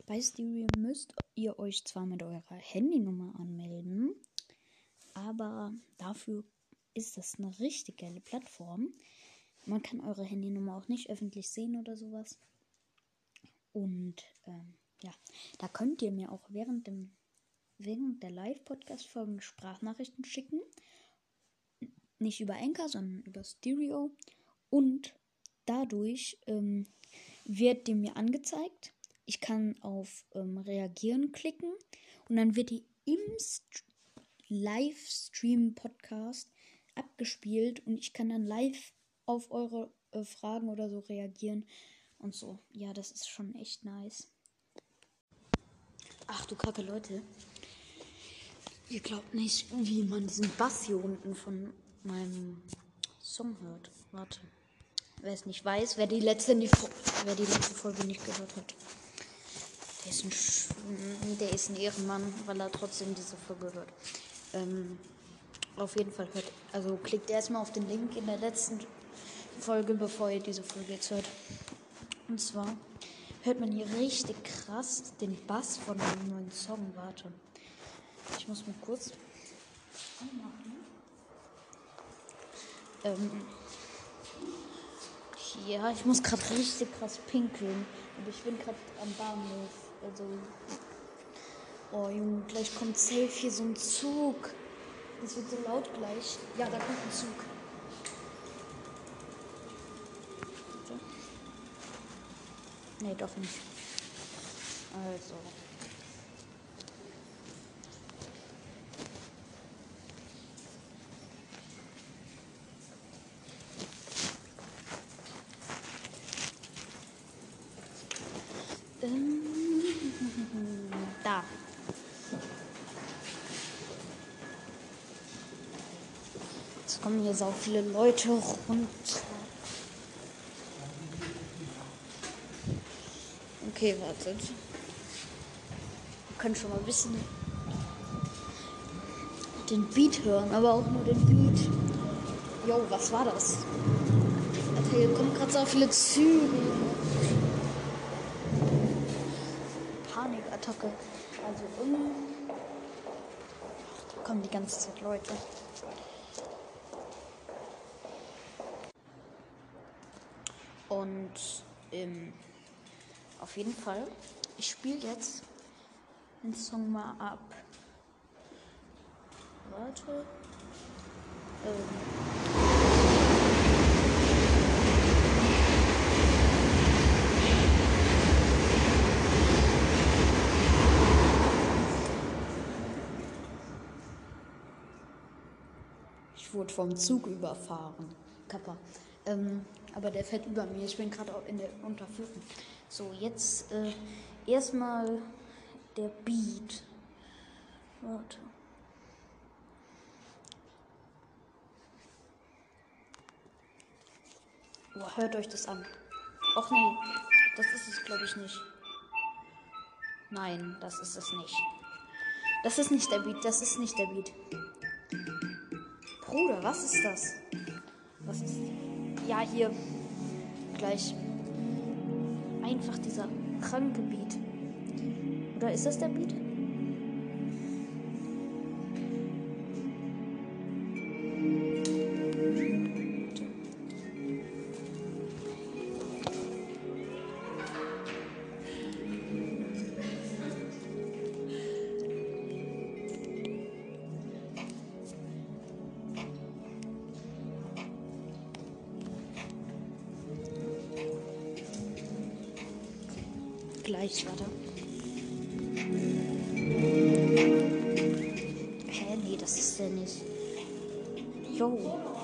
Bei Stereo müsst ihr euch zwar mit eurer Handynummer anmelden, aber dafür ist das eine richtig geile Plattform. Man kann eure Handynummer auch nicht öffentlich sehen oder sowas. Und ja, da könnt ihr mir auch während der Live-Podcast-Folgen Sprachnachrichten schicken. Nicht über Anchor, sondern über Stereo. Und dadurch wird die mir angezeigt. Ich kann auf Reagieren klicken. Und dann wird die im Livestream-Podcast abgespielt. Und ich kann dann live auf eure Fragen oder so reagieren. Und so. Ja, das ist schon echt nice. Ach du Kacke, Leute. Ihr glaubt nicht, wie man diesen Bass hier unten von meinem Song hört. Warte. Wer es nicht weiß, wer die letzte Folge nicht gehört hat. Der ist ein Ehrenmann, weil er trotzdem diese Folge hört. Auf jeden Fall klickt erstmal auf den Link in der letzten Folge, bevor ihr diese Folge jetzt hört. Und zwar hört man hier richtig krass den Bass von meinem neuen Song. Warte. Ich muss mal kurz anmachen. Ja, ich muss gerade richtig krass pinkeln. Aber ich bin gerade am Bahnhof. Also. Oh Junge, gleich kommt safe hier so ein Zug. Das wird so laut gleich. Ja, da kommt ein Zug. Nee, doch nicht. Also. Da. Jetzt kommen hier so viele Leute runter. Okay, wartet. Wir können schon mal ein bisschen den Beat hören, aber auch nur den Beat. Jo, was war das? Alter, hier kommen gerade so viele Züge. Panikattacke. Also da kommen die ganze Zeit Leute. Und auf jeden Fall, ich spiele jetzt den Song mal ab. Warte. Ich wurde vom Zug überfahren. Kappa. Aber der fährt über mir. Ich bin gerade in der Unterführung. So, jetzt erstmal der Beat. Warte. Oh, hört euch das an. Och nee, das ist es glaube ich nicht. Nein, das ist es nicht. Das ist nicht der Beat, das ist nicht der Beat. Bruder, was ist das? Was ist... Ja, hier. Gleich. Einfach dieser kranke Beat. Oder ist das der Beat? Gleich, warte. Hä, nee, das ist der nicht. Jo.